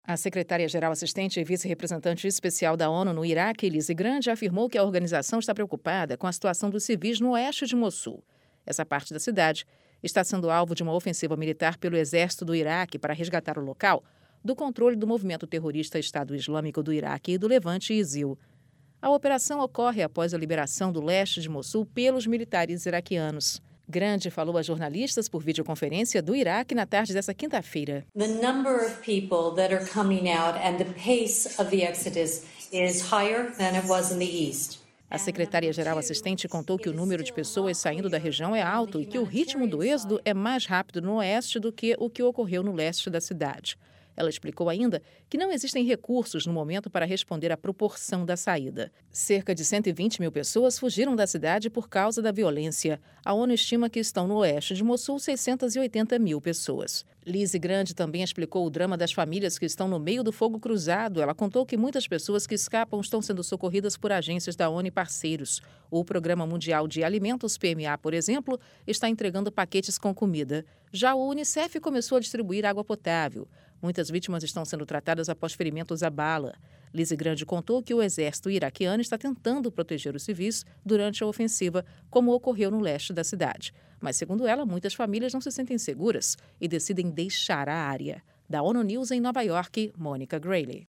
A secretária-geral assistente e vice-representante especial da ONU no Iraque, Lizzie Grande, afirmou que a organização está preocupada com a situação dos civis no oeste de Mossul. Essa parte da cidade está sendo alvo de uma ofensiva militar pelo exército do Iraque para resgatar o local do controle do movimento terrorista Estado Islâmico do Iraque e do Levante ISIL. A operação ocorre após a liberação do leste de Mossul pelos militares iraquianos. Grande falou a jornalistas por videoconferência do Iraque na tarde dessa quinta-feira. The number of people that are coming out and the pace of the exodus is higher than it was in the east. A secretária-geral assistente contou que o número de pessoas saindo da região é alto e que o ritmo do êxodo é mais rápido no oeste do que o que ocorreu no leste da cidade. Ela explicou ainda que não existem recursos no momento para responder à proporção da saída. Cerca de 120 mil pessoas fugiram da cidade por causa da violência. A ONU estima que estão no oeste de Mossul 680 mil pessoas. Lizzie Grande também explicou o drama das famílias que estão no meio do fogo cruzado. Ela contou que muitas pessoas que escapam estão sendo socorridas por agências da ONU e parceiros. O Programa Mundial de Alimentos, PMA, por exemplo, está entregando paquetes com comida. Já o Unicef começou a distribuir água potável. Muitas vítimas estão sendo tratadas após ferimentos à bala. Lizzie Grande contou que o exército iraquiano está tentando proteger os civis durante a ofensiva, como ocorreu no leste da cidade. Mas, segundo ela, muitas famílias não se sentem seguras e decidem deixar a área. Da ONU News em Nova York, Mônica Grayley.